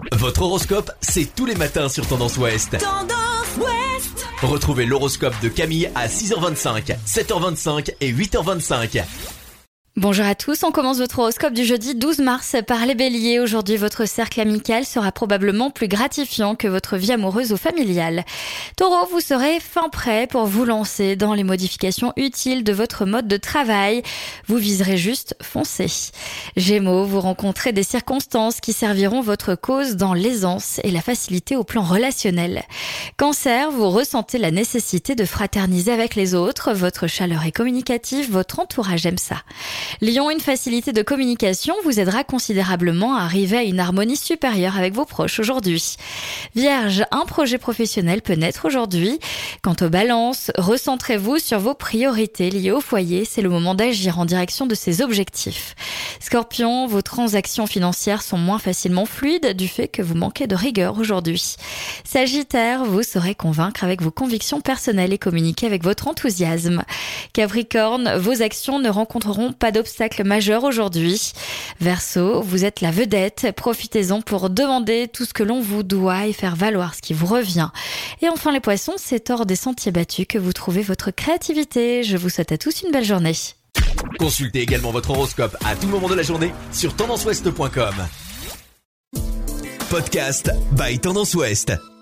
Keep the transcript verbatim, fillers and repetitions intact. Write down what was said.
Votre horoscope, c'est tous les matins sur Tendance Ouest. Tendance Ouest. Retrouvez l'horoscope de Camille à six heures vingt-cinq, sept heures vingt-cinq et huit heures vingt-cinq. Bonjour à tous, on commence votre horoscope du jeudi douze mars par les béliers. Aujourd'hui, votre cercle amical sera probablement plus gratifiant que votre vie amoureuse ou familiale. Taureau, vous serez fin prêt pour vous lancer dans les modifications utiles de votre mode de travail. Vous viserez juste foncer. Gémeaux, vous rencontrez des circonstances qui serviront votre cause dans l'aisance et la facilité au plan relationnel. Cancer, vous ressentez la nécessité de fraterniser avec les autres. Votre chaleur est communicative, votre entourage aime ça. Lion, une facilité de communication vous aidera considérablement à arriver à une harmonie supérieure avec vos proches aujourd'hui. Vierge, un projet professionnel peut naître aujourd'hui. Quant aux balances, recentrez-vous sur vos priorités liées au foyer. C'est le moment d'agir en direction de ces objectifs. Scorpion, vos transactions financières sont moins facilement fluides du fait que vous manquez de rigueur aujourd'hui. Sagittaire, vous saurez convaincre avec vos convictions personnelles et communiquer avec votre enthousiasme. Capricorne, vos actions ne rencontreront pas d'obstacle majeur aujourd'hui. Verseau, vous êtes la vedette, profitez-en pour demander tout ce que l'on vous doit et faire valoir ce qui vous revient. Et enfin les poissons, c'est hors des sentiers battus que vous trouvez votre créativité. Je vous souhaite à tous une belle journée. Consultez également votre horoscope à tout moment de la journée sur tendance ouest point com. Podcast by Tendance Ouest.